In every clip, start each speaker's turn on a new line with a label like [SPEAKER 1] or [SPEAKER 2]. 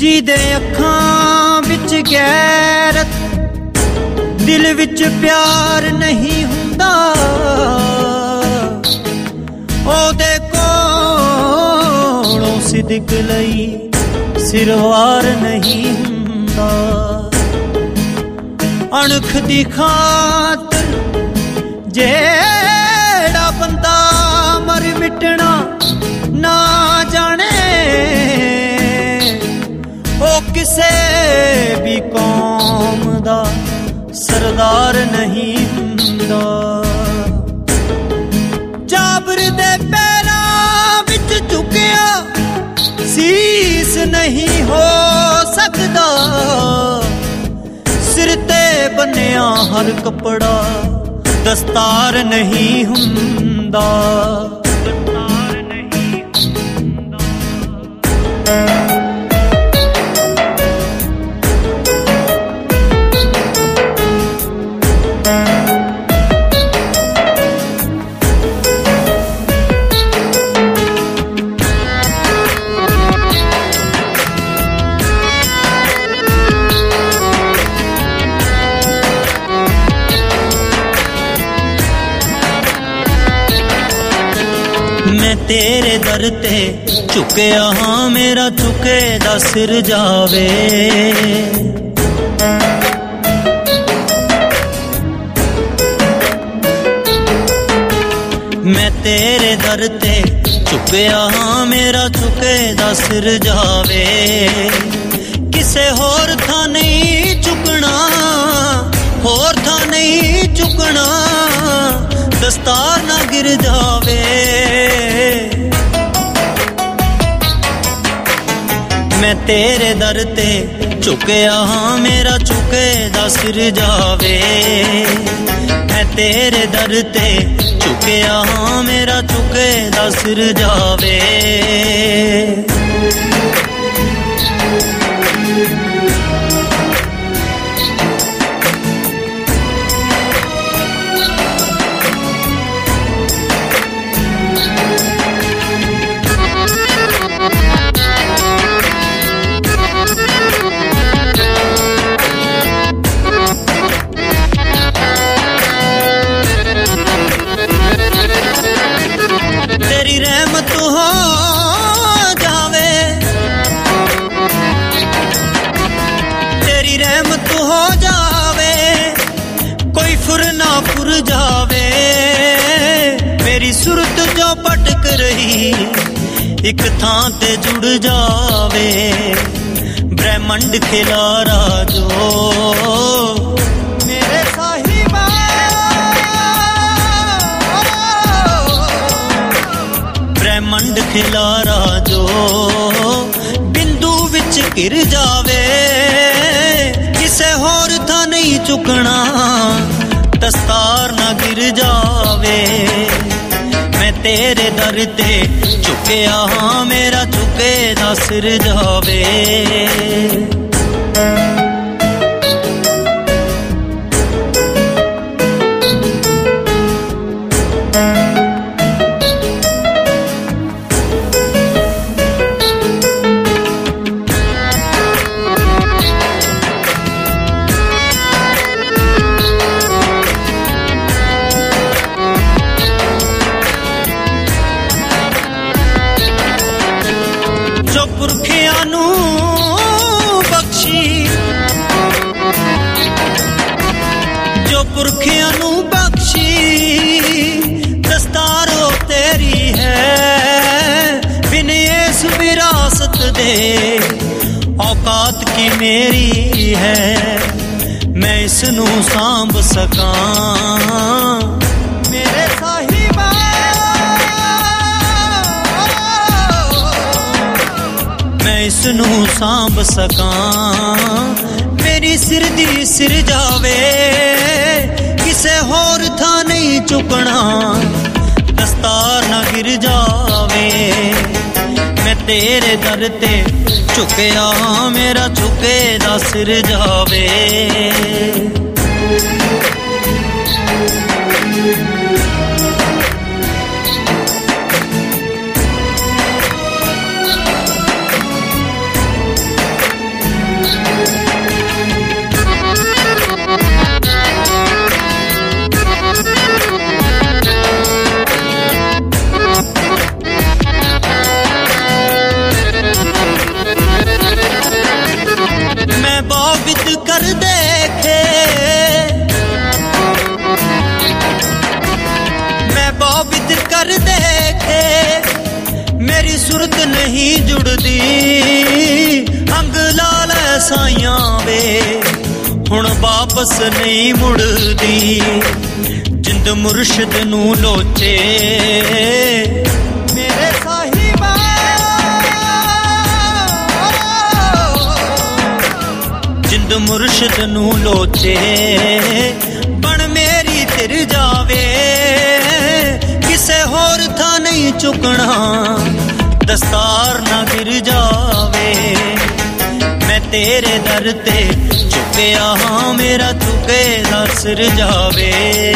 [SPEAKER 1] ਜਿਹਦੇ ਅੱਖਾਂ ਵਿੱਚ ਗੈਰਤ, ਦਿਲ ਵਿੱਚ ਪਿਆਰ ਨਹੀਂ ਹੁੰਦਾ, ਉਹਦੇ ਕੋਲੋਂ ਸਿਦਕ ਲਈ ਸਿਰਵਾਰ ਨਹੀਂ ਹੁੰਦਾ। ਅਣਖ ਦੀ ਖਾਤਰ ਜਿਹੜਾ ਬੰਦਾ ਮਰ ਮਿਟਣਾ ਨਾ ਜਾਣੇ, ਉਹ ਕਿਸੇ ਵੀ ਕੌਮ ਦਾ ਸਰਦਾਰ ਨਹੀਂ ਹੁੰਦਾ। ਜਾਬਰ ਦੇ ਪੈਰਾਂ ਵਿੱਚ ਝੁਕਿਆ ਸੀਸ ਨਹੀਂ ਹੋ ਸਕਦਾ, ਸਿਰ ਤੇ ਬੰਨਿਆ ਹਰ ਕੱਪੜਾ ਦਸਤਾਰ ਨਹੀਂ ਹੁੰਦਾ। मैं तेरे दर ते झुकिया हाँ, मेरा झुके दा सिर जावे। मैं तेरे दर ते झुकिया हाँ, मेरा झुके दा सिर जावे। किसे होर था नहीं झुकना, होर था नहीं झुकना, दस्तार ना गिर जावे। मैं तेरे दर ते झुकिया हाँ, मेरा झुके दा सिर जावे। मैं तेरे दर ते झुकिया हाँ, मेरा झुके दा सिर जावे। तेरी रहमत हो जावे, तेरी रहमत हो जावे, कोई फुर ना फुर जावे। मेरी सुरत जो भटक रही एक थां ते जुड़ जावे। ब्रह्मंड खिलारा जो मेरे साहिबा, ब्रह्मंड खिलारा जो बिंदु विच गिर जावे। किसे होर था नहीं चुकना, दस्तार ना गिर जावे। मैं तेरे दर ते झुकिया हाँ, मेरा झुके दा सिर जावे। जो पुरखियां नू बख्शी, जो पुरखियां नू बख्शी, दस्तारो तेरी है। बिन इस विरासत दे औकात की मेरी है, मैं इसनू सांभ सकां। मेरे साहिबा मैं इसनू सांभ सकां। मेरी सिर दी सिर जावे, किसे होर था नहीं चुकना, दस्तार ना गिर जावे। मैं तेरे दर ते झुकिया मेरा झुके दा सिर जावे। मेरी सुरत नहीं जुड़दी अंग लाल साइयां वे हुण वापस नहीं मुड़दी जिंद मुर्शिद नू लोचे मेरे साहिबा जिंद मुर्शिद नू लोचे बन मेरी तिर जावे किसे होर था नहीं चुकना दस्तार ना गिर जावे मैं तेरे दर ते झुकिया हाँ मेरा झुके दा सिर जावे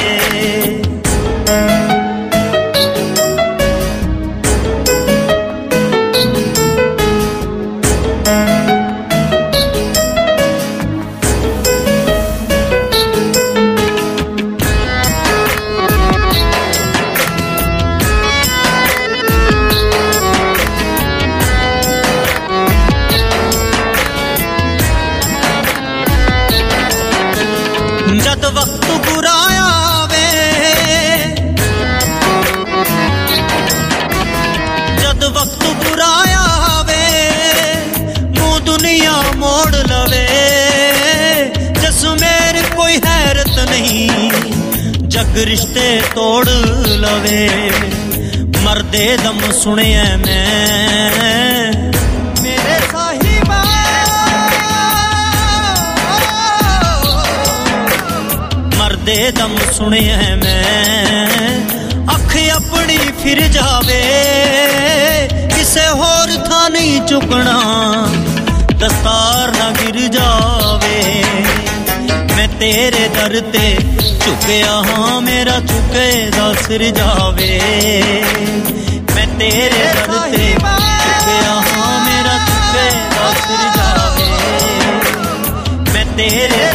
[SPEAKER 1] जद वक्त बुरा आवे जद वक्त बुरा आवे मुँह दुनिया मोड़ लवे जस मेरे कोई हैरत नहीं जग रिश्ते तोड़ लवे मरदे दम सुने मैं मेरे साहिबा मरदे दम सुने मैं अख अपनी फिर जावे किसे होर था नहीं चुकना दस्तार ना गिर जावे मैं तेरे दर ते झुकिया हाँ मेरा झुके दा सिर जावे मैं तेरे दर ते झुकिया हाँ मेरा झुके दा सिर जावे मैं तेरे